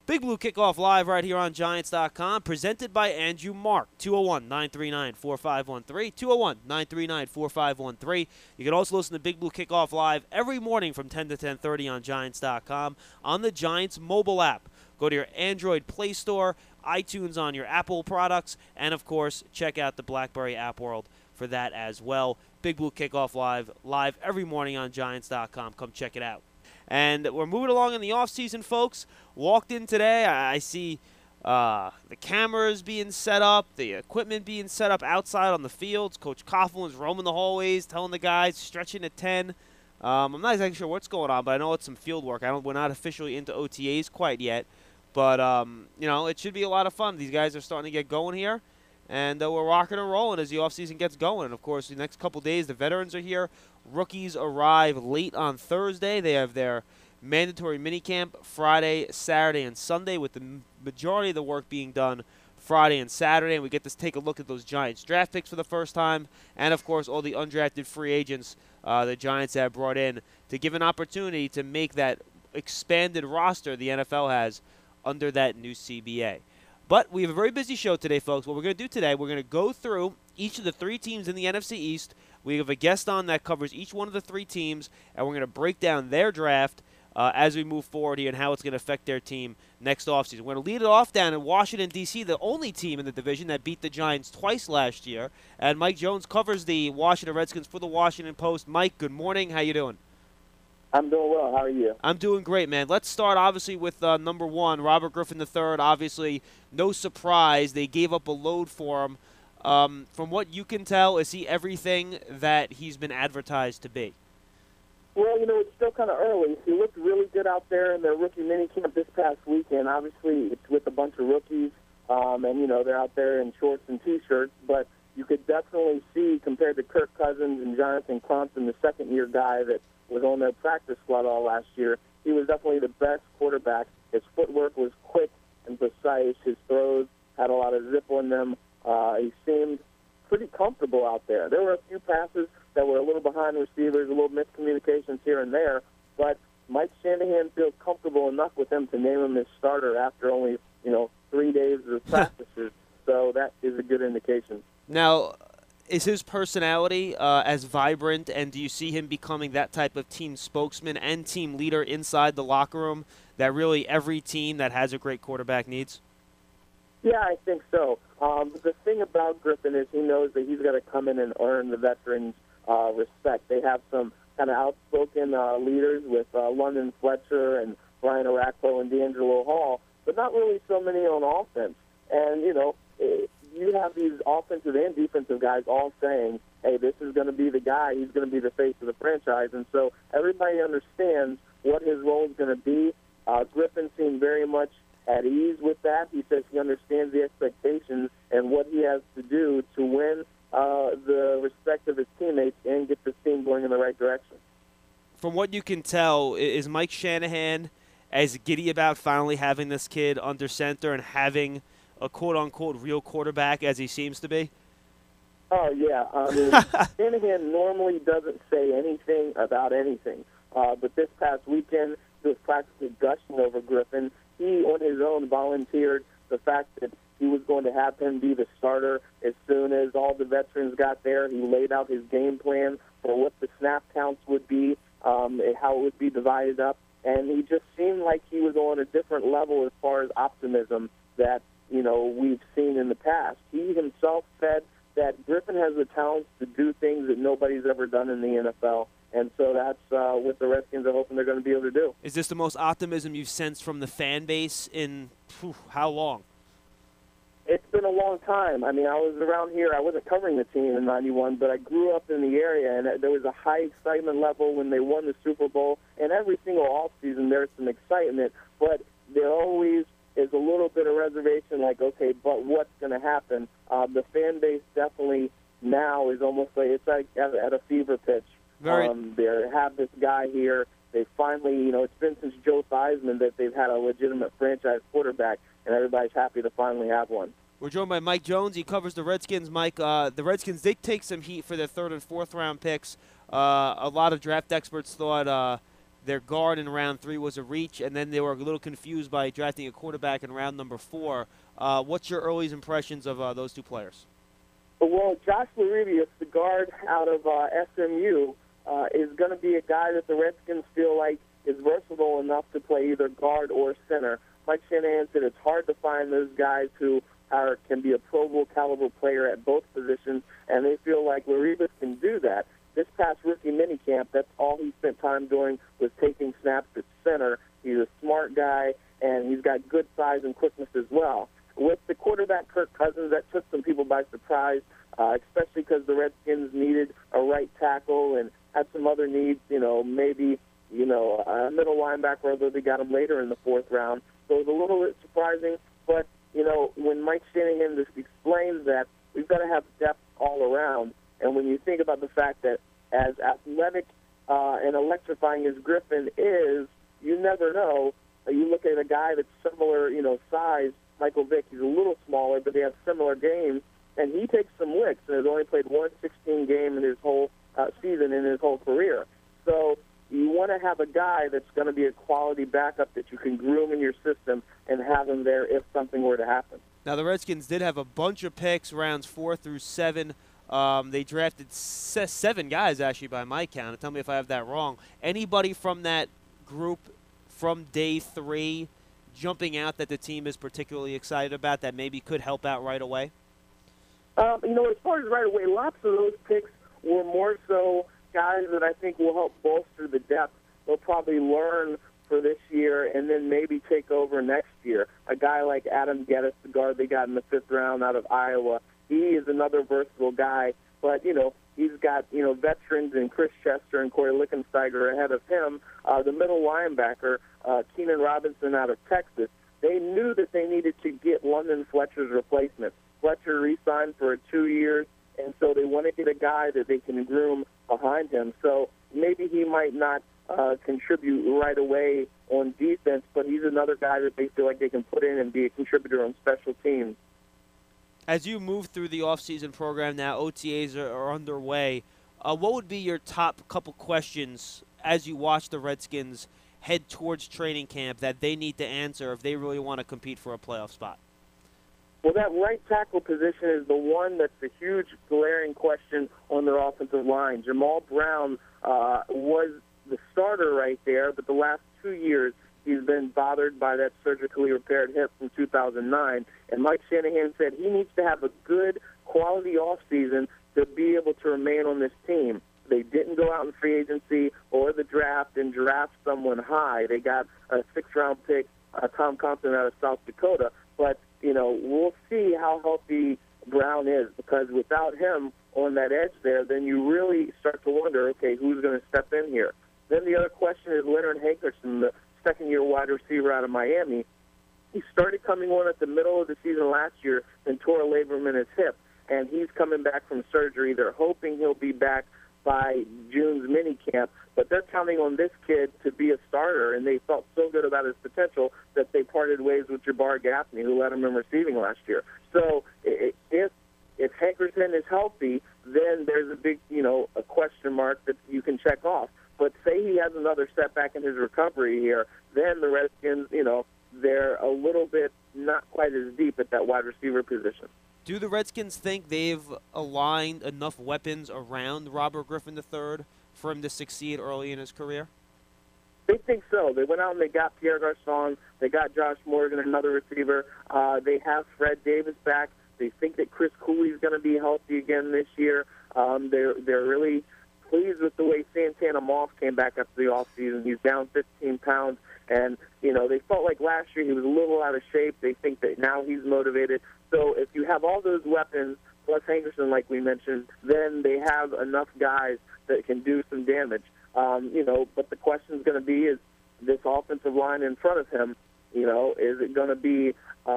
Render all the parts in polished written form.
Big Blue Kickoff Live right here on Giants.com, presented by Andrew Mark, 201-939-4513, 201-939-4513. You can also listen to Big Blue Kickoff Live every morning from 10 to 10:30 on Giants.com on the Giants mobile app. Go to your Android Play Store, iTunes on your Apple products, and, of course, check out the BlackBerry App World for that as well. Big Blue Kickoff live every morning on Giants.com. Come check it out. And we're moving along in the offseason, folks. Walked in today, I see the cameras being set up, the equipment being set up outside on the fields. Coach Coughlin's roaming the hallways, telling the guys, stretching at 10. I'm not exactly sure what's going on, but I know it's some field work. We're not officially into OTAs quite yet. But, it should be a lot of fun. These guys are starting to get going here. And we're rocking and rolling as the offseason gets going. And, of course, the next couple days, the veterans are here. Rookies arrive late on Thursday. They have their mandatory minicamp Friday, Saturday, and Sunday, with the majority of the work being done Friday and Saturday. And we get to take a look at those Giants draft picks for the first time. And, of course, all the undrafted free agents the Giants have brought in to give an opportunity to make that expanded roster the NFL has under that new CBA. But we have a very busy show today, folks. What we're going to do today, we're going to go through each of the three teams in the NFC East. We have a guest on that covers each one of the three teams, and we're going to break down their draft as we move forward here and how it's going to affect their team next offseason. We're going to lead it off down in Washington, D.C., the only team in the division that beat the Giants twice last year. And Mike Jones covers the Washington Redskins for the Washington Post. Mike, good morning. How you doing? I'm doing well. How are you? I'm doing great, man. Let's start, obviously, with number one, Robert Griffin III. Obviously, no surprise. They gave up a load for him. From what you can tell, is he everything that he's been advertised to be? Well, it's still kind of early. He looked really good out there in the rookie minicamp this past weekend. Obviously, it's with a bunch of rookies, and, they're out there in shorts and T-shirts. But you could definitely see, compared to Kirk Cousins and Jonathan Clemson, the second-year guy that was on their practice squad all last year, he was definitely the best quarterback. His footwork was quick and precise. His throws had a lot of zip on them. He seemed pretty comfortable out there. There were a few passes that were a little behind the receivers, a little miscommunications here and there, but Mike Shanahan feels comfortable enough with him to name him his starter after only, 3 days of practices. So that is a good indication. Now, is his personality as vibrant, and do you see him becoming that type of team spokesman and team leader inside the locker room that really every team that has a great quarterback needs? Yeah, I think so. The thing about Griffin is he knows that he's got to come in and earn the veterans' respect. They have some kind of outspoken leaders with London Fletcher and Brian Orakpo and D'Angelo Hall, but not really so many on offense. And, you have these offensive and defensive guys all saying, hey, this is going to be the guy. He's going to be the face of the franchise. And so everybody understands what his role is going to be. Griffin seemed very much at ease with that. He says he understands the expectations and what he has to do to win the respect of his teammates and get this team going in the right direction. From what you can tell, is Mike Shanahan as giddy about finally having this kid under center and having a quote-unquote real quarterback as he seems to be? Oh, yeah. Shanahan normally doesn't say anything about anything. But this past weekend, he was practically gushing over Griffin. He, on his own, volunteered the fact that he was going to have him be the starter as soon as all the veterans got there. He laid out his game plan for what the snap counts would be, how it would be divided up. And he just seemed like he was on a different level as far as optimism that we've seen in the past. He himself said that Griffin has the talent to do things that nobody's ever done in the NFL. And so that's what the Redskins are hoping they're going to be able to do. Is this the most optimism you've sensed from the fan base in how long? It's been a long time. I mean, I was around here. I wasn't covering the team in '91, but I grew up in the area, and there was a high excitement level when they won the Super Bowl. And every single offseason there's some excitement, but there always is a little bit of reservation, like, okay, but what's going to happen? The fan base definitely now is almost like it's like at a fever pitch. They have this guy here. They finally, it's been since Joe Theismann that they've had a legitimate franchise quarterback, and everybody's happy to finally have one. We're joined by Mike Jones. He covers the Redskins. Mike, the Redskins did take some heat for their third and fourth round picks. A lot of draft experts thought their guard in round 3 was a reach, and then they were a little confused by drafting a quarterback in round number 4. What's your early impressions of those two players? Well, Josh Larivius, the guard out of SMU, is going to be a guy that the Redskins feel like is versatile enough to play either guard or center. Mike Shanahan said it's hard to find those guys who can be a Pro Bowl caliber player at both positions, and they feel like Larivius can do that. This past rookie minicamp, that's all he spent time doing was taking snaps at center. He's a smart guy, and he's got good size and quickness as well. With the quarterback, Kirk Cousins, that took some people by surprise, especially because the Redskins needed a right tackle and had some other needs, maybe, a middle linebacker, although they got him later in the 4th round. So it was a little bit surprising, but, when Mike Shanahan just explains that, we've got to have depth all around. And when you think about the fact that as athletic and electrifying as Griffin is, you never know. You look at a guy that's similar, size, Michael Vick, he's a little smaller, but they have similar games, and he takes some licks and has only played 116 game in his whole season in his whole career. So you want to have a guy that's going to be a quality backup that you can groom in your system and have him there if something were to happen. Now, the Redskins did have a bunch of picks, rounds 4 through 7. They drafted 7 guys, actually, by my count. Tell me if I have that wrong. Anybody from that group from day 3 jumping out that the team is particularly excited about that maybe could help out right away? As far as right away, lots of those picks were more so guys that I think will help bolster the depth. They'll probably learn for this year and then maybe take over next year. A guy like Adam Geddes, the guard they got in the 5th round out of Iowa, he is another versatile guy, but, he's got, veterans in Chris Chester and Corey Lickensteiger ahead of him. The middle linebacker, Keenan Robinson out of Texas, they knew that they needed to get London Fletcher's replacement. Fletcher re-signed for 2 years, and so they want to get a guy that they can groom behind him. So maybe he might not contribute right away on defense, but he's another guy that they feel like they can put in and be a contributor on special teams. As you move through the offseason program now, OTAs are underway. What would be your top couple questions as you watch the Redskins head towards training camp that they need to answer if they really want to compete for a playoff spot? Well, that right tackle position is the one that's a huge glaring question on their offensive line. Jamal Brown was the starter right there, but the last 2 years he's been bothered by that surgically repaired hip from 2009. And Mike Shanahan said he needs to have a good quality offseason to be able to remain on this team. They didn't go out in free agency or the draft and draft someone high. They got a 6th-round pick, Tom Compton out of South Dakota. But, we'll see how healthy Brown is, because without him on that edge there, then you really start to wonder, okay, who's going to step in here? Then the other question is Leonard Hankerson, the second-year wide receiver out of Miami. He started coming on at the middle of the season last year and tore a labrum in his hip, and he's coming back from surgery. They're hoping he'll be back by June's minicamp, but they're counting on this kid to be a starter, and they felt so good about his potential that they parted ways with Jabbar Gaffney, who led him in receiving last year. So if Hankerson is healthy, then there's a big, a question mark that you can check off. But say he has another setback in his recovery here, then the Redskins, they're a little bit not quite as deep at that wide receiver position. Do the Redskins think they've aligned enough weapons around Robert Griffin III for him to succeed early in his career? They think so. They went out and they got Pierre Garçon. They got Josh Morgan, another receiver. They have Fred Davis back. They think that Chris Cooley's going to be healthy again this year. They're really pleased with the way Santana Moss came back after the offseason. He's down 15 pounds. And, they felt like last year he was a little out of shape. They think that now he's motivated. So if you have all those weapons, plus Hankerson, like we mentioned, then they have enough guys that can do some damage. But the question is going to be, is this offensive line in front of him, is it going to be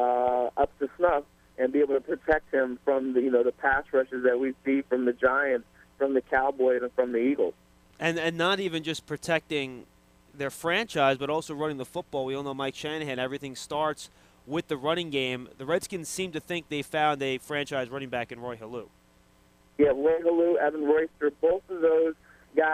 up to snuff and be able to protect him from the pass rushes that we see from the Giants, from the Cowboys, and from the Eagles? And not even just protecting their franchise, but also running the football. We all know Mike Shanahan, everything starts with the running game. The Redskins seem to think they found a franchise running back in Roy Halou. Yeah, Roy Halou, Evan Royster, both of those guys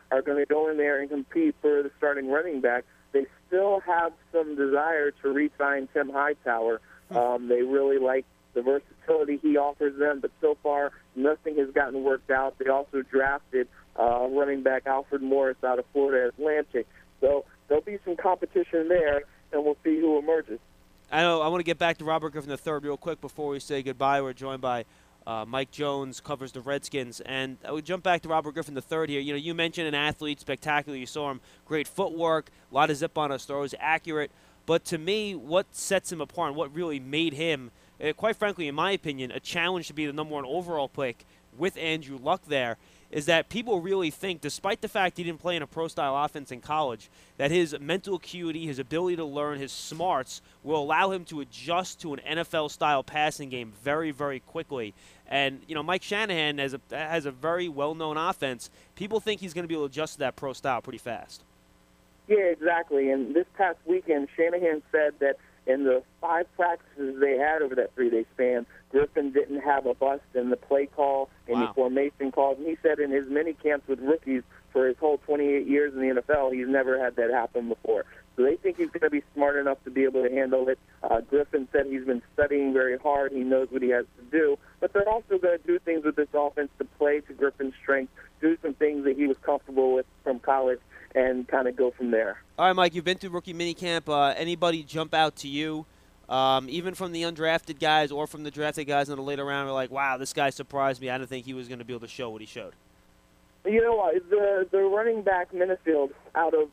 are going to go in there and compete for the starting running back. They still have some desire to re-sign Tim Hightower. They really like the versatility he offers them, but so far nothing has gotten worked out. They also drafted running back Alfred Morris out of Florida Atlantic. So there'll be some competition there, and we'll see who emerges. I want to get back to Robert Griffin III real quick before we say goodbye. We're joined by Mike Jones, covers the Redskins. And I would jump back to Robert Griffin III here. You know, you mentioned an athlete, spectacular. You saw him, great footwork, a lot of zip on his throws, accurate. But to me, what sets him apart and what really made him, quite frankly, in my opinion, a challenge to be the #1 overall pick with Andrew Luck there, is that people really think, despite the fact he didn't play in a pro-style offense in college, that his mental acuity, his ability to learn, his smarts will allow him to adjust to an NFL-style passing game very, very quickly. And, you know, Mike Shanahan has a very well-known offense. People think he's going to be able to adjust to that pro-style pretty fast. Yeah, exactly. And this past weekend, Shanahan said that in the 5 practices they had over that 3-day span, Griffin didn't have a bust in the play call, any formation calls. And he said in his mini camps with rookies for his whole 28 years in the NFL, he's never had that happen before. So they think he's going to be smart enough to be able to handle it. Griffin said he's been studying very hard. He knows what he has to do. But they're also going to do things with this offense to play to Griffin's strength, do some things that he was comfortable with from college, and kind of go from there. All right, Mike, you've been through rookie minicamp. Anybody jump out to you, even from the undrafted guys or from the drafted guys in the later round, were like, wow, this guy surprised me. I didn't think he was going to be able to show what he showed. You know what? The running back Minifield out of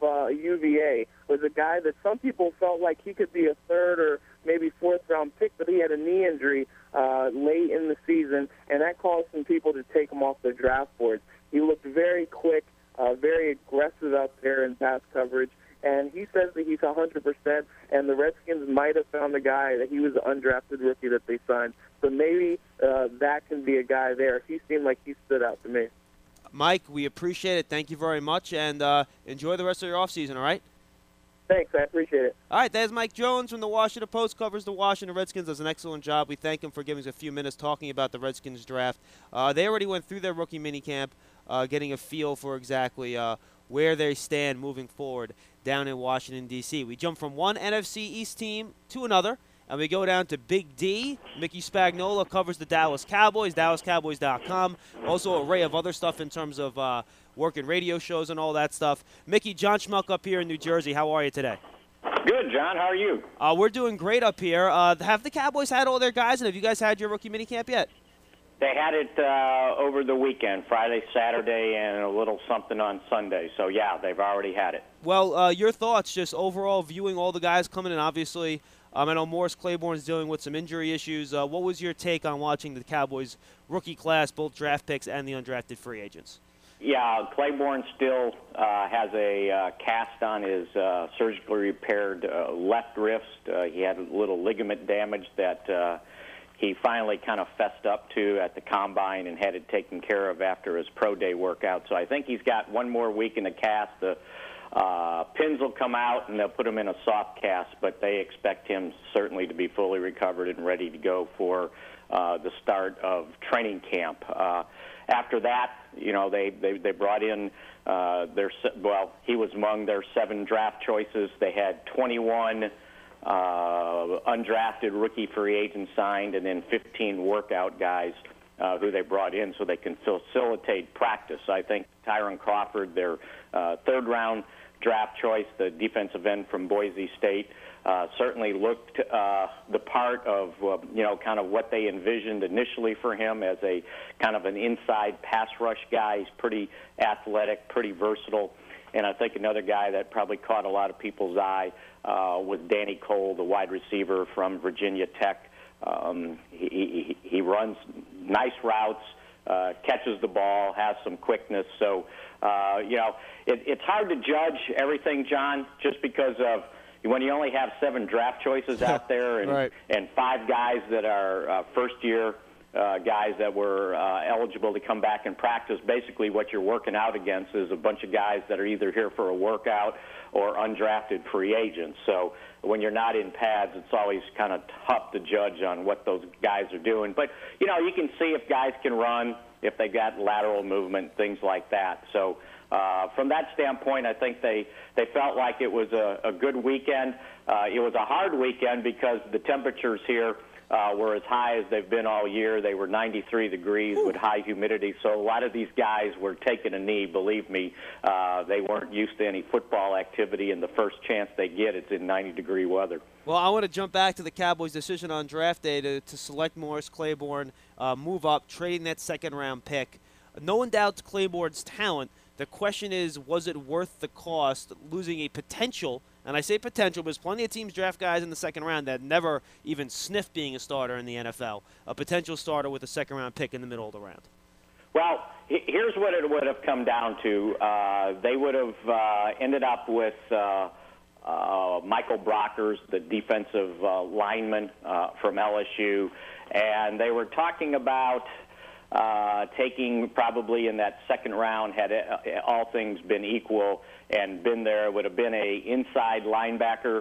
UVA was a guy that some people felt like he could be a 3rd or maybe 4th-round pick, but he had a knee injury late in the season, and that caused some people to take him off their draft boards. He looked very quick, very aggressive out there in pass coverage, and he says that he's 100%, and the Redskins might have found the guy that he was an undrafted rookie that they signed. So maybe that can be a guy there. He seemed like he stood out to me. Mike, we appreciate it. Thank you very much, and enjoy the rest of your offseason, all right? Thanks. I appreciate it. All right, there's Mike Jones from the Washington Post, covers the Washington Redskins, does an excellent job. We thank him for giving us a few minutes talking about the Redskins draft. They already went through their rookie minicamp, getting a feel for exactly where they stand moving forward down in Washington, D.C. We jump from one NFC East team to another, and we go down to Big D. Mickey Spagnola covers the Dallas Cowboys, DallasCowboys.com. Also an array of other stuff in terms of working radio shows and all that stuff. Mickey, John Schmuck up here in New Jersey. How are you today? Good, John. How are you? We're doing great up here. Have the Cowboys had all their guys, and have you guys had your rookie minicamp yet? They had it over the weekend, Friday, Saturday, and a little something on Sunday. So, yeah, they've already had it. Well, your thoughts just overall viewing all the guys coming in, obviously. I know Morris Claiborne's dealing with some injury issues. What was your take on watching the Cowboys rookie class, both draft picks and the undrafted free agents? Yeah, Claiborne still has a cast on his surgically repaired left wrist. He had a little ligament damage that he finally kind of fessed up to at the combine and had it taken care of after his pro day workout. So I think he's got one more week in the cast. The pins will come out and they'll put him in a soft cast, but they expect him certainly to be fully recovered and ready to go for the start of training camp. After that, you know, they brought in he was among their 7 draft choices. They had 21 undrafted rookie free agents signed, and then 15 workout guys who they brought in so they can facilitate practice. I think Tyron Crawford, their 3rd-round draft choice, the defensive end from Boise State, certainly looked the part of, kind of what they envisioned initially for him as a kind of an inside pass rush guy. He's pretty athletic, pretty versatile. And I think another guy that probably caught a lot of people's eye was Danny Cole, the wide receiver from Virginia Tech. He runs nice routes, catches the ball, has some quickness. So, it's hard to judge everything, John, just because of when you only have 7 draft choices out there and, right. and 5 guys that are first-year guys that were eligible to come back and practice. Basically what you're working out against is a bunch of guys that are either here for a workout or undrafted free agents. So when you're not in pads, it's always kind of tough to judge on what those guys are doing. But, you can see if guys can run, if they got lateral movement, things like that. So from that standpoint, I think they felt like it was a good weekend. It was a hard weekend because the temperatures here were as high as they've been all year. They were 93 degrees with high humidity. So a lot of these guys were taking a knee, believe me. They weren't used to any football activity, and the first chance they get, it's in 90-degree weather. Well, I want to jump back to the Cowboys' decision on draft day to select Morris Claiborne, move up, trading that second-round pick. No one doubts Claiborne's talent. The question is, was it worth the cost, losing a potential, and I say potential because plenty of teams draft guys in the second round that never even sniffed being a starter in the NFL, a potential starter with a second-round pick in the middle of the round? Well, here's what it would have come down to. They would have ended up with Michael Brockers, the defensive lineman from LSU, and they were talking about taking probably in that second round, had all things been equal and been there, would have been a inside linebacker.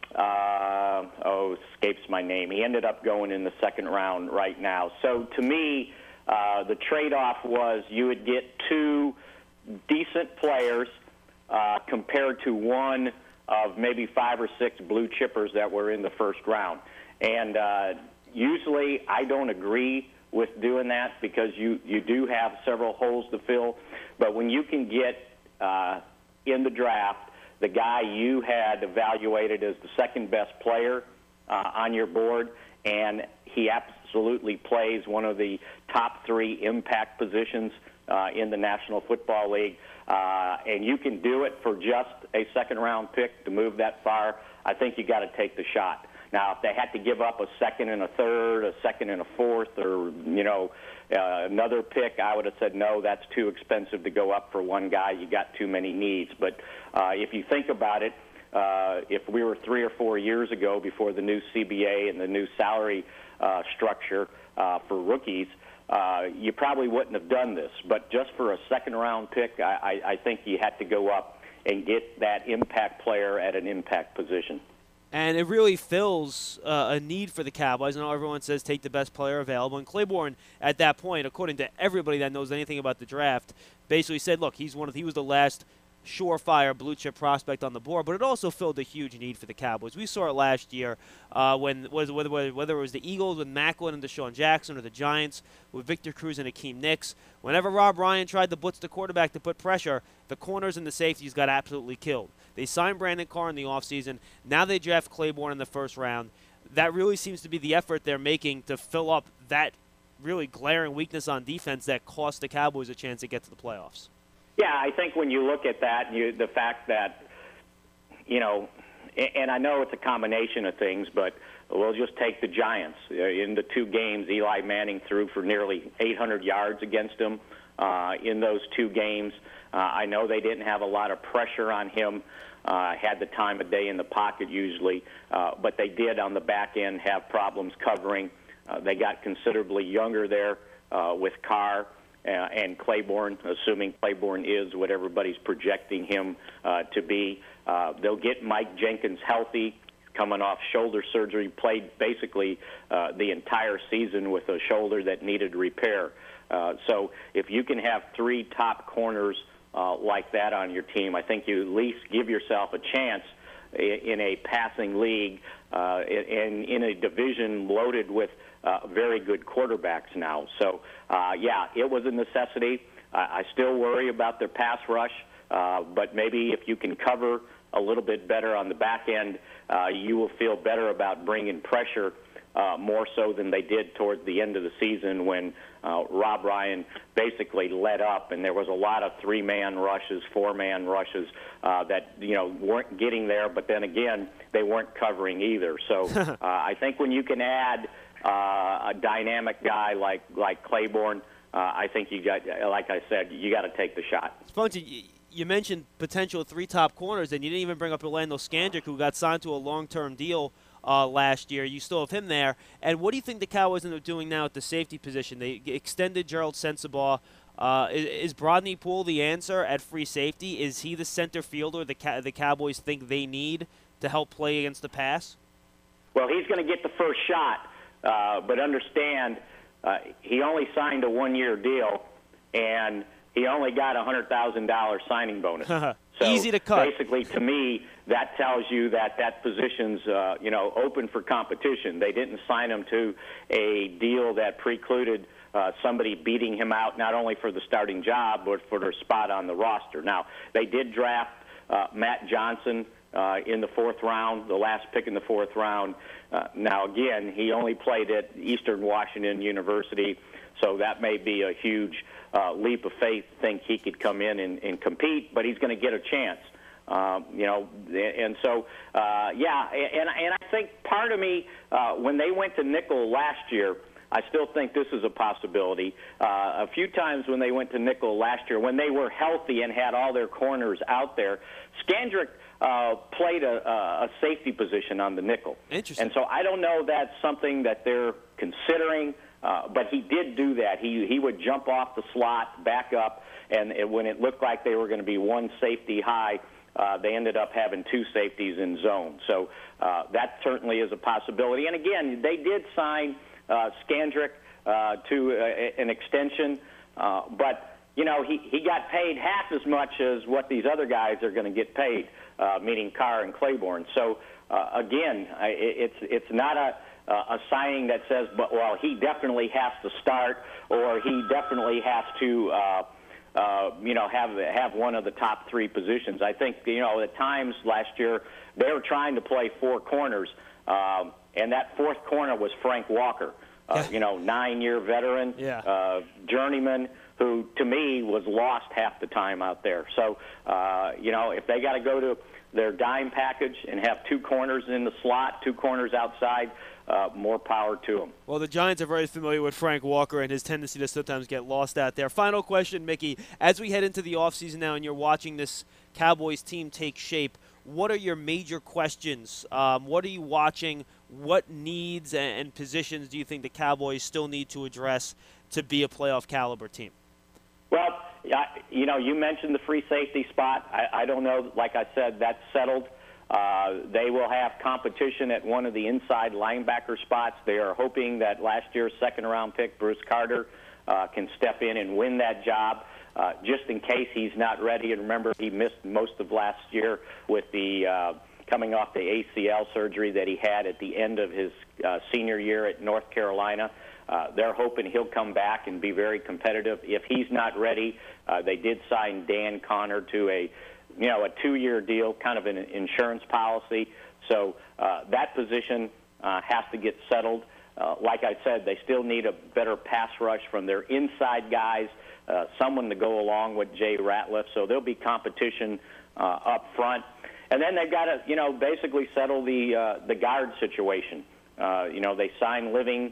Escapes my name. He ended up going in the second round right now. So to me, the trade-off was you would get two decent players compared to one of maybe 5 or 6 blue chippers that were in the first round. And usually I don't agree with doing that because you do have several holes to fill. But when you can get in the draft the guy you had evaluated as the second best player on your board, and he absolutely plays one of the top 3 impact positions in the National Football League, and you can do it for just a second-round pick to move that far, I think you got to take the shot. Now, if they had to give up a second and a third, a second and a fourth, or, another pick, I would have said, no, that's too expensive to go up for one guy. You got too many needs. But if you think about it, if we were 3 or 4 years ago before the new CBA and the new salary structure for rookies, you probably wouldn't have done this. But just for a second-round pick, I think you had to go up and get that impact player at an impact position. And it really fills a need for the Cowboys. I know everyone says take the best player available. And Claiborne, at that point, according to everybody that knows anything about the draft, basically said, look, he was the last surefire blue-chip prospect on the board, but it also filled a huge need for the Cowboys. We saw it last year whether it was the Eagles with Macklin and Deshaun Jackson or the Giants with Victor Cruz and Akeem Nicks. Whenever Rob Ryan tried to blitz the quarterback to put pressure, the corners and the safeties got absolutely killed. They signed Brandon Carr in the offseason. Now they draft Claiborne in the first round. That really seems to be the effort they're making to fill up that really glaring weakness on defense that cost the Cowboys a chance to get to the playoffs. Yeah, I think when you look at that, the fact that, and I know it's a combination of things, but we'll just take the Giants. In the 2 games, Eli Manning threw for nearly 800 yards against them in those 2 games. I know they didn't have a lot of pressure on him, had the time of day in the pocket usually, but they did on the back end have problems covering. They got considerably younger there with Carr and Claiborne, assuming Claiborne is what everybody's projecting him to be. They'll get Mike Jenkins healthy, coming off shoulder surgery, played basically the entire season with a shoulder that needed repair. So if you can have 3 top corners like that on your team, I think you at least give yourself a chance in a passing league and in a division loaded with very good quarterbacks now. So, it was a necessity. I still worry about their pass rush, but maybe if you can cover a little bit better on the back end, you will feel better about bringing pressure more so than they did towards the end of the season when Rob Ryan basically let up, and there was a lot of 3-man rushes, 4-man rushes that weren't getting there, but then again, they weren't covering either. So I think when you can add a dynamic guy like Claiborne, I think you got, like I said, you got to take the shot. It's funny. You mentioned potential 3 top corners, and you didn't even bring up Orlando Scandrick, who got signed to a long-term deal last year. You still have him there. And what do you think the Cowboys end up doing now at the safety position? They extended Gerald Sensabaugh. Is Brodney Poole the answer at free safety? Is he the center fielder the Cowboys think they need to help play against the pass? Well, he's going to get the first shot, but understand he only signed a one-year deal, and he only got a $100,000 signing bonus. So easy to cut. Basically, to me, that tells you that position's open for competition. They didn't sign him to a deal that precluded somebody beating him out, not only for the starting job, but for their spot on the roster. Now, they did draft Matt Johnson in the fourth round, the last pick in the fourth round. Now, again, he only played at Eastern Washington University, so that may be a huge leap of faith to think he could come in and compete, but he's going to get a chance. And so, and I think part of me, when they went to nickel last year, I still think this is a possibility. A few times when they went to nickel last year, when they were healthy and had all their corners out there, Skandrick played a safety position on the nickel. Interesting. And so I don't know if that's something that they're considering, but he did do that. He would jump off the slot, back up, and when it looked like they were going to be one safety high, they ended up having two safeties in zone. So that certainly is a possibility. And again, they did sign Skandrick to an extension, but he got paid half as much as what these other guys are going to get paid, meaning Carr and Claiborne. So again, it's not a signing that says, well, he definitely has to start, or he definitely has to have one of the top three positions. I think at times last year they were trying to play four corners. And that fourth corner was Frank Walker, 9-year veteran, journeyman, who to me was lost half the time out there. So, if they got to go to their dime package and have two corners in the slot, two corners outside, more power to them. Well, the Giants are very familiar with Frank Walker and his tendency to sometimes get lost out there. Final question, Mickey. As we head into the offseason now and you're watching this Cowboys team take shape, what are your major questions? What are you watching? What needs and positions do you think the Cowboys still need to address to be a playoff caliber team? Well, you mentioned the free safety spot. I don't know. Like I said, that's settled. They will have competition at one of the inside linebacker spots. They are hoping that last year's second-round pick, Bruce Carter, can step in and win that job. Just in case he's not ready. And remember, he missed most of last year with the coming off the ACL surgery that he had at the end of his senior year at North Carolina. They're hoping he'll come back and be very competitive. If he's not ready, they did sign Dan Connor to a 2-year deal, kind of an insurance policy. So that position has to get settled. Like I said, they still need a better pass rush from their inside guys, someone to go along with Jay Ratliff. So there'll be competition up front. And then they've got to, basically settle the guard situation. They signed Livings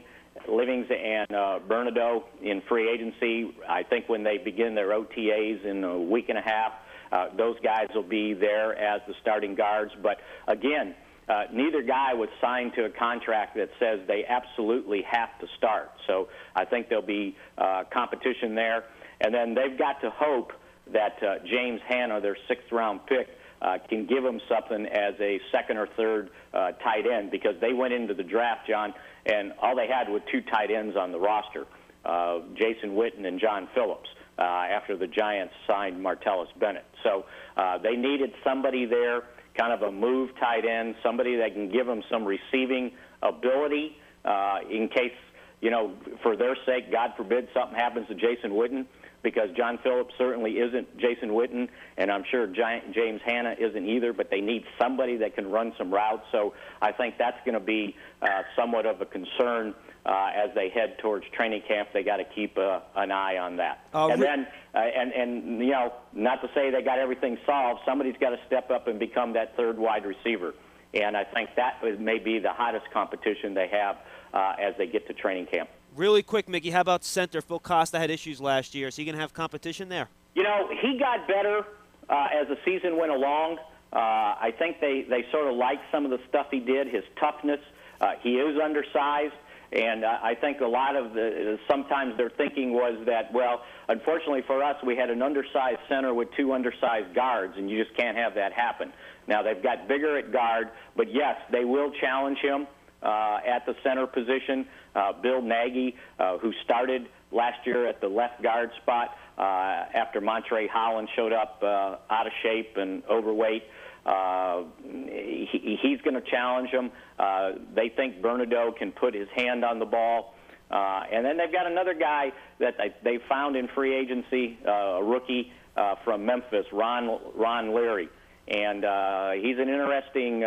and Bernardo in free agency. I think when they begin their OTAs in a week and a half, those guys will be there as the starting guards. But again, neither guy was signed to a contract that says they absolutely have to start. So I think there'll be competition there. And then they've got to hope that James Hanna, their sixth-round pick, can give them something as a second or third tight end, because they went into the draft, John, and all they had were two tight ends on the roster, Jason Witten and John Phillips, after the Giants signed Martellus Bennett. So they needed somebody there, kind of a move tight end, somebody that can give them some receiving ability in case, for their sake, God forbid, something happens to Jason Witten, because John Phillips certainly isn't Jason Witten, and I'm sure James Hanna isn't either, but they need somebody that can run some routes. So I think that's going to be somewhat of a concern as they head towards training camp. They got to keep an eye on that. And then, not to say they got everything solved, somebody's got to step up and become that third wide receiver. And I think that may be the hottest competition they have as they get to training camp. Really quick, Mickey, how about center? Phil Costa had issues last year. Is he going to have competition there? He got better as the season went along. I think they sort of liked some of the stuff he did, his toughness. He is undersized. And I think a lot of sometimes their thinking was that, well, unfortunately for us, we had an undersized center with two undersized guards, and you just can't have that happen. Now, they've got bigger at guard, but yes, they will challenge him. at the center position. Bill Nagy, who started last year at the left guard spot after Montre Holland showed up out of shape and overweight. He's going to challenge him. They think Bernadotte can put his hand on the ball. And then they've got another guy that they found in free agency, a rookie from Memphis, Ron Leary. And he's an interesting,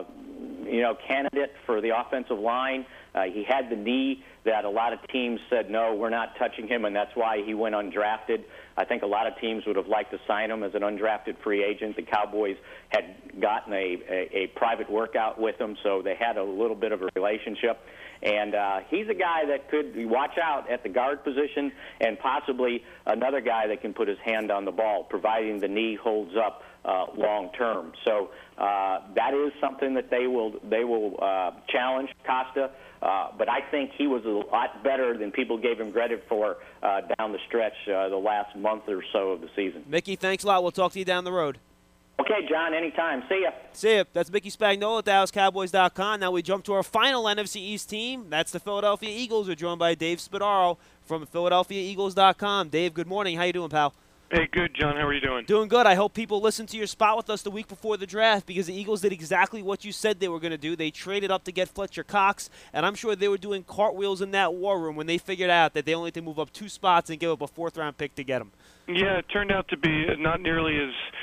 candidate for the offensive line. He had the knee that a lot of teams said, no, we're not touching him, and that's why he went undrafted. I think a lot of teams would have liked to sign him as an undrafted free agent. The Cowboys had gotten a private workout with him, so they had a little bit of a relationship. And he's a guy that could watch out at the guard position, and possibly another guy that can put his hand on the ball, providing the knee holds up long term. So that is something that they will challenge Costa. But I think he was a lot better than people gave him credit for down the stretch the last month or so of the season. Mickey, thanks a lot. We'll talk to you down the road. Okay, John, anytime. See ya. See ya. That's Mickey Spagnola at DallasCowboys.com. Now we jump to our final NFC East team. That's the Philadelphia Eagles. We're joined by Dave Spadaro from PhiladelphiaEagles.com. Dave, good morning. How you doing, pal? Hey, good, John. How are you doing? Doing good. I hope people listened to your spot with us the week before the draft, because the Eagles did exactly what you said they were going to do. They traded up to get Fletcher Cox, and I'm sure they were doing cartwheels in that war room when they figured out that they only had to move up 2 spots and give up a 4th-round pick to get him. Yeah, it turned out to be not nearly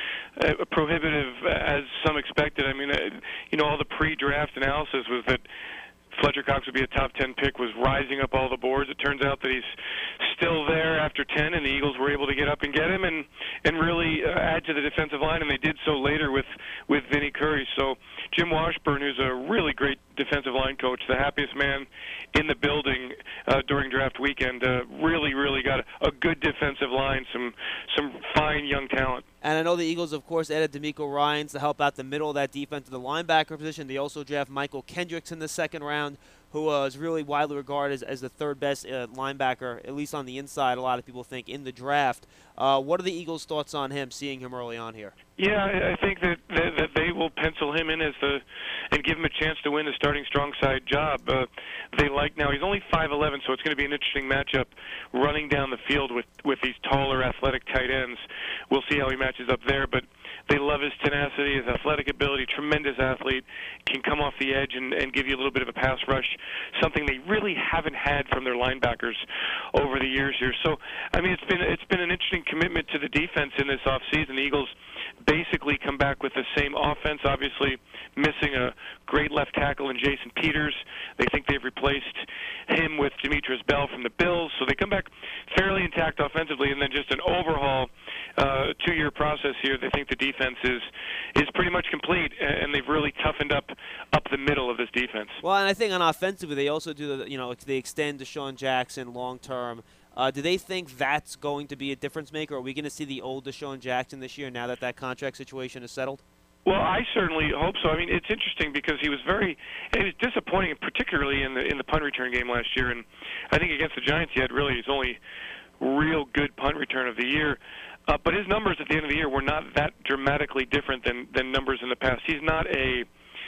as prohibitive as some expected. I mean, all the pre-draft analysis was that Fletcher Cox would be a top 10 pick, was rising up all the boards. It turns out that he's still there after 10, and the Eagles were able to get up and get him and really add to the defensive line, and they did so later with Vinny Curry. So Jim Washburn, who's a really great defensive line coach, the happiest man in the building during draft weekend, really got a good defensive line, some fine young talent. And I know the Eagles, of course, added D'Amico Ryans to help out the middle of that defense to the linebacker position. They also draft Michael Kendricks in the 2nd round, who is really widely regarded as the 3rd best linebacker, at least on the inside, a lot of people think, in the draft. What are the Eagles' thoughts on him, seeing him early on here? Yeah, I think that they will pencil him in and give him a chance to win the starting strong side job. They like now he's only 5'11", so it's going to be an interesting matchup running down the field with these taller, athletic tight ends. We'll see how he matches up there, but they love his tenacity, his athletic ability, tremendous athlete, can come off the edge and give you a little bit of a pass rush, something they really haven't had from their linebackers over the years here. So, I mean, it's been an interesting commitment to the defense in this offseason. The Eagles basically come back with the same offense, obviously missing a great left tackle in Jason Peters. They think they've replaced him with Demetrius Bell from the Bills, so they come back fairly intact offensively, and then just an overhaul 2-year process here. They think the defense is pretty much complete, and they've really toughened up the middle of this defense. Well, and I think on offensively, they also do they extend DeSean Jackson long term. Do they think that's going to be a difference maker? Are we going to see the old DeSean Jackson this year now that contract situation is settled? Well, I certainly hope so. I mean, it's interesting because he was disappointing, particularly in the punt return game last year. And I think against the Giants, he had really his only real good punt return of the year. But his numbers at the end of the year were not that dramatically different than numbers in the past. He's not a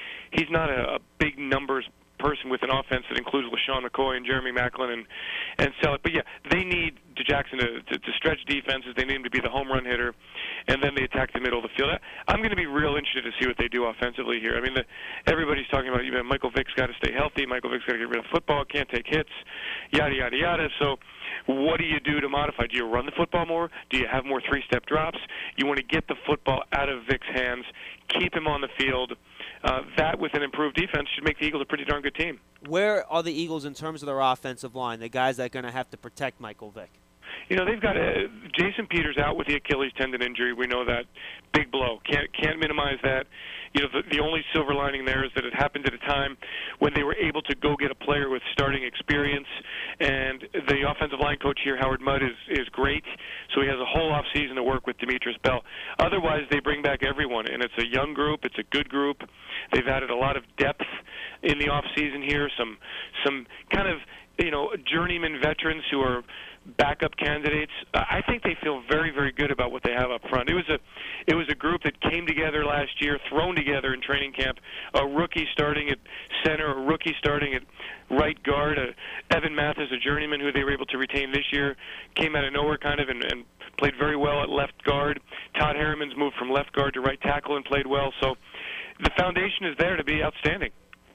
big numbers person with an offense that includes LaShawn McCoy and Jeremy Maclin and Selleck. But, yeah, they need Jackson to stretch defenses. They need him to be the home run hitter, and then they attack the middle of the field. I'm going to be real interested to see what they do offensively here. I mean, everybody's talking about Michael Vick's got to stay healthy. Michael Vick's got to get rid of football, can't take hits, yada, yada, yada. So what do you do to modify? Do you run the football more? Do you have more 3-step drops? You want to get the football out of Vick's hands, keep him on the field. That, with an improved defense, should make the Eagles a pretty darn good team. Where are the Eagles in terms of their offensive line, the guys that are going to have to protect Michael Vick? They've got Jason Peters out with the Achilles tendon injury. We know that. Big blow. Can't minimize that. The only silver lining there is that it happened at a time when they were able to go get a player with starting experience, and the offensive line coach here, Howard Mudd, is great, so he has a whole off season to work with Demetrius Bell. Otherwise, they bring back everyone, and it's a young group. It's a good group. They've added a lot of depth in the off-season here, some kind of, journeyman veterans who are backup candidates. I think they feel very, very good about what they have up front. It was a group that came together last year, thrown together in training camp. A rookie starting at center, a rookie starting at right guard. Evan Mathis, a journeyman who they were able to retain this year, came out of nowhere kind of and played very well at left guard. Todd Harriman's moved from left guard to right tackle and played well. So the foundation is there to be outstanding.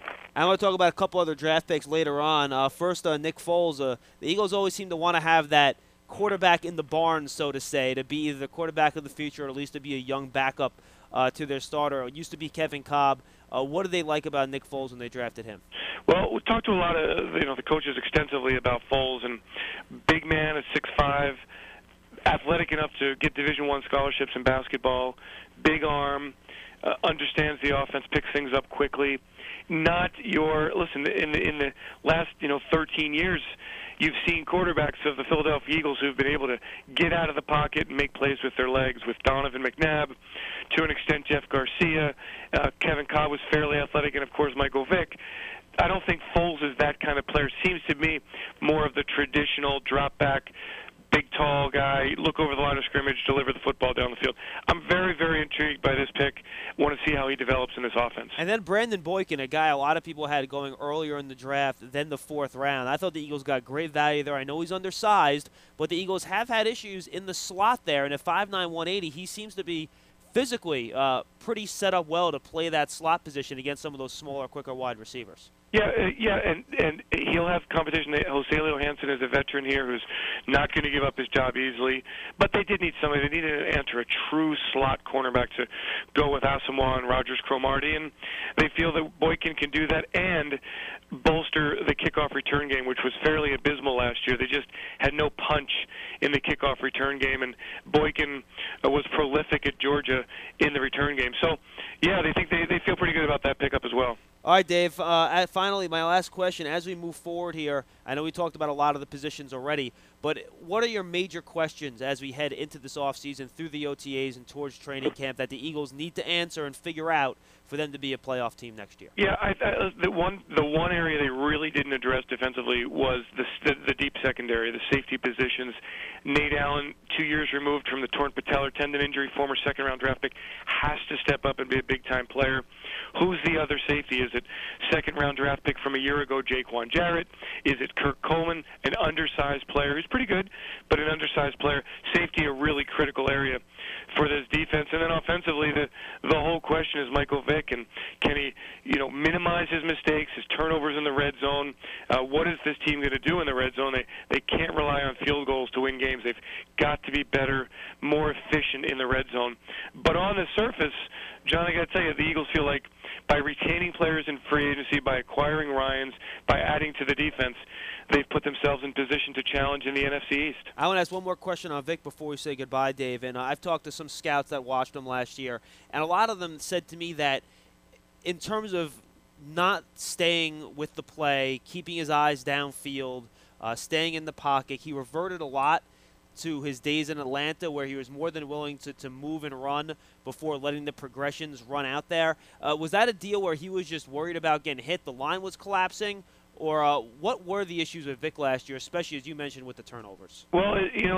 I want to talk about a couple other draft picks later on. First, Nick Foles. The Eagles always seem to want to have that quarterback in the barn, so to say, to be either the quarterback of the future or at least to be a young backup to their starter. It used to be Kevin Kolb. What did they like about Nick Foles when they drafted him? Well, we talked to a lot of the coaches extensively about Foles, and big man at 6'5", athletic enough to get Division I scholarships in basketball, big arm, understands the offense, picks things up quickly. Not your listen in the last 13 years, you've seen quarterbacks of the Philadelphia Eagles who've been able to get out of the pocket and make plays with their legs. With Donovan McNabb, to an extent Jeff Garcia, Kevin Kolb was fairly athletic, and of course Michael Vick. I don't think Foles is that kind of player. Seems to me more of the traditional drop back, big, tall guy, look over the line of scrimmage, deliver the football down the field. I'm very, very intrigued by this pick. Want to see how he develops in this offense. And then Brandon Boykin, a guy a lot of people had going earlier in the draft than the 4th round. I thought the Eagles got great value there. I know he's undersized, but the Eagles have had issues in the slot there. And at 5'9", 180, he seems to be physically pretty set up well to play that slot position against some of those smaller, quicker wide receivers. Yeah, and he'll have competition. Joselio Hansen is a veteran here who's not going to give up his job easily. But they did need somebody. They needed to enter a true slot cornerback to go with Asamoah and Rogers-Cromartie, and they feel that Boykin can do that and bolster the kickoff return game, which was fairly abysmal last year. They just had no punch in the kickoff return game, and Boykin was prolific at Georgia in the return game. So, yeah, they think they feel pretty good about that pickup as well. All right, Dave, finally, my last question. As we move forward here, I know we talked about a lot of the positions already, but what are your major questions as we head into this offseason through the OTAs and towards training camp that the Eagles need to answer and figure out for them to be a playoff team next year? Yeah, the one area they really didn't address defensively was the deep secondary, the safety positions. Nate Allen, 2 years removed from the torn patellar tendon injury, former second-round draft pick, has to step up and be a big-time player. Who's the other safety? Is it second-round draft pick from a year ago, Jaquan Jarrett? Is it Kirk Coleman, an undersized player who's pretty good, but an undersized player? Safety, a really critical area for this defense. And then offensively, the whole question is Michael Vick, and can he, minimize his mistakes, his turnovers in the red zone? What is this team going to do in the red zone? They can't rely on field goals to win games. They've got to be better, more efficient in the red zone. But on the surface, John, I got to tell you, the Eagles feel like by retaining players in free agency, by acquiring Ryans, by adding to the defense, they've put themselves in position to challenge in the NFC East. I want to ask one more question on Vic before we say goodbye, Dave. And I've talked to some scouts that watched him last year, and a lot of them said to me that in terms of not staying with the play, keeping his eyes downfield, staying in the pocket, he reverted a lot to his days in Atlanta where he was more than willing to move and run before letting the progressions run out there. Was that a deal where he was just worried about getting hit, the line was collapsing, or what were the issues with Vic last year, especially as you mentioned with the turnovers? Well,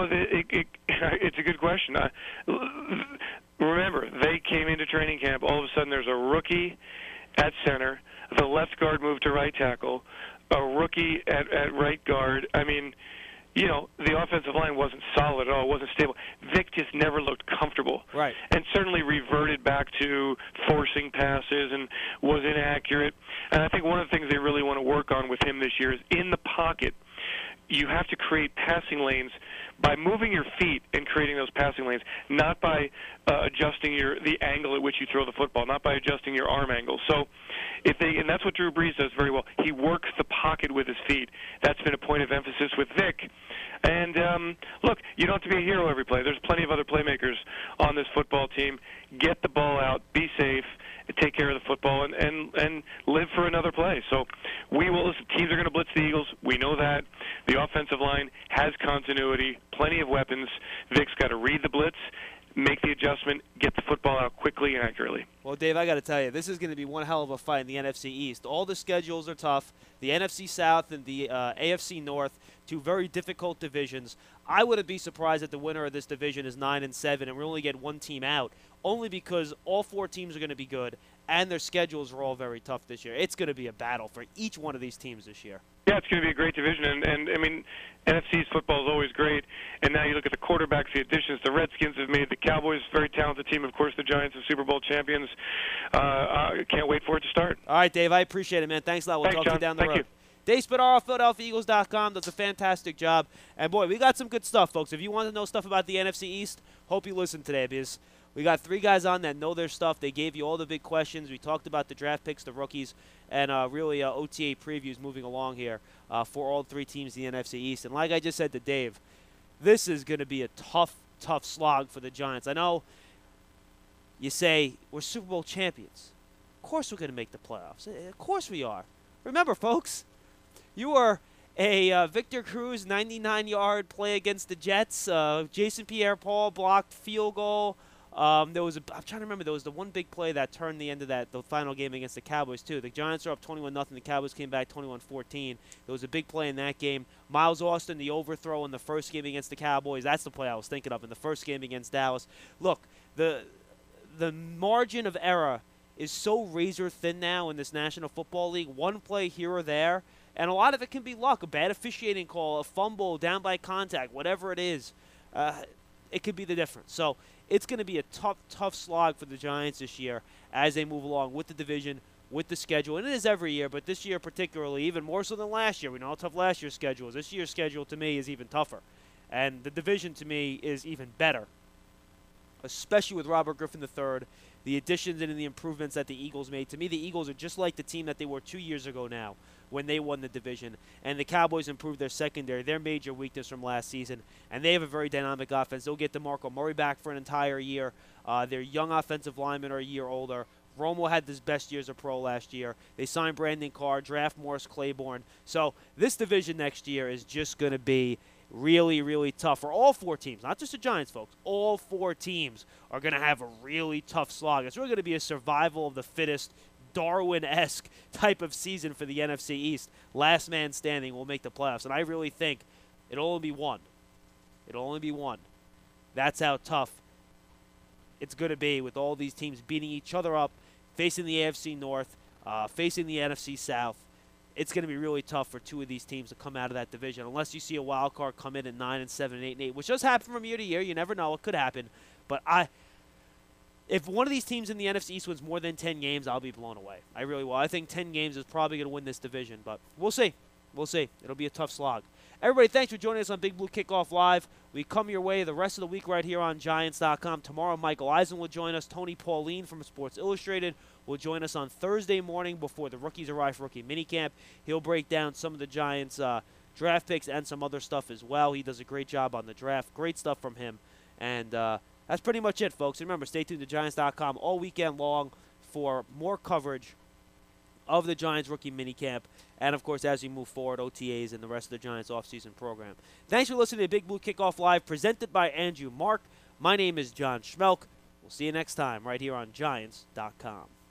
it's a good question. Remember, they came into training camp, all of a sudden there's a rookie at center, the left guard moved to right tackle, a rookie at right guard. I mean, the offensive line wasn't solid at all. It wasn't stable. Vic just never looked comfortable. Right. And certainly reverted back to forcing passes and was inaccurate. And I think one of the things they really want to work on with him this year is in the pocket, you have to create passing lanes by moving your feet and creating those passing lanes, not by adjusting the angle at which you throw the football, not by adjusting your arm angle. So and that's what Drew Brees does very well. He works the pocket with his feet. That's been a point of emphasis with Vic. And look, you don't have to be a hero every play. There's plenty of other playmakers on this football team. Get the ball out, be safe, take care of the football, and live for another play. So teams are going to blitz the Eagles. We know that. The offensive line has continuity, plenty of weapons. Vic's got to read the blitz, make the adjustment, get the football out quickly and accurately. Well, Dave, I got to tell you, this is going to be one hell of a fight in the NFC East. All the schedules are tough. The NFC South and the AFC North, two very difficult divisions. I wouldn't be surprised that the winner of this division is 9-7, and we only get one team out, only because all four teams are going to be good, and their schedules are all very tough this year. It's going to be a battle for each one of these teams this year. Yeah, it's going to be a great division, and I mean, NFC's football is always great, and now you look at the quarterbacks, the additions the Redskins have made, the Cowboys, very talented team, of course, the Giants, the Super Bowl champions. Can't wait for it to start. All right, Dave, I appreciate it, man. Thanks a lot. We'll Thanks, talk John. to you down the Thank road. you. Dave Spadaro, PhiladelphiaEagles.com, does a fantastic job. And, boy, we got some good stuff, folks. If you want to know stuff about the NFC East, hope you listen today, because we got three guys on that know their stuff. They gave you all the big questions. We talked about the draft picks, the rookies, and really OTA previews moving along here for all three teams in the NFC East. And like I just said to Dave, this is going to be a tough, tough slog for the Giants. I know you say we're Super Bowl champions. Of course we're going to make the playoffs. Of course we are. Remember, folks, you were a Victor Cruz 99-yard play against the Jets. Jason Pierre-Paul blocked field goal. I'm trying to remember, there was the one big play that turned the end of the final game against the Cowboys, too. The Giants are up 21-0. The Cowboys came back 21-14. There was a big play in that game. Miles Austin, the overthrow in the first game against the Cowboys. That's the play I was thinking of in the first game against Dallas. Look, the margin of error is so razor thin now in this National Football League. One play here or there, and a lot of it can be luck, a bad officiating call, a fumble, down by contact, whatever it is. It could be the difference. So it's going to be a tough, tough slog for the Giants this year as they move along with the division, with the schedule. And it is every year, but this year particularly, even more so than last year. We know how tough last year's schedule is. This year's schedule, to me, is even tougher. And the division, to me, is even better, especially with Robert Griffin III, the additions and the improvements that the Eagles made. To me, the Eagles are just like the team that they were 2 years ago now when they won the division. And the Cowboys improved their secondary, their major weakness from last season. And they have a very dynamic offense. They'll get DeMarco Murray back for an entire year. Their young offensive linemen are a year older. Romo had his best years of pro last year. They signed Brandon Carr, draft Morris Claiborne. So this division next year is just going to be really, really tough for all four teams, not just the Giants, folks. All four teams are going to have a really tough slog. It's really going to be a survival of the fittest, Darwin-esque type of season for the NFC East. Last man standing will make the playoffs, and I really think it'll only be one. It'll only be one. That's how tough it's going to be with all these teams beating each other up, facing the AFC North, facing the NFC South. It's going to be really tough for two of these teams to come out of that division, unless you see a wild card come in at 9-7 and 8-8, which does happen from year to year. You never know; it could happen. But if one of these teams in the NFC East wins more than 10 games, I'll be blown away. I really will. I think 10 games is probably going to win this division, but we'll see. We'll see. It'll be a tough slog. Everybody, thanks for joining us on Big Blue Kickoff Live. We come your way the rest of the week right here on Giants.com. Tomorrow, Michael Eisen will join us. Tony Pauline from Sports Illustrated will join us on Thursday morning before the rookies arrive for rookie minicamp. He'll break down some of the Giants' draft picks and some other stuff as well. He does a great job on the draft. Great stuff from him. And that's pretty much it, folks. Remember, stay tuned to Giants.com all weekend long for more coverage of the Giants rookie minicamp, and, of course, as we move forward, OTAs and the rest of the Giants offseason program. Thanks for listening to Big Blue Kickoff Live, presented by Andrew Mark. My name is John Schmelk. We'll see you next time right here on Giants.com.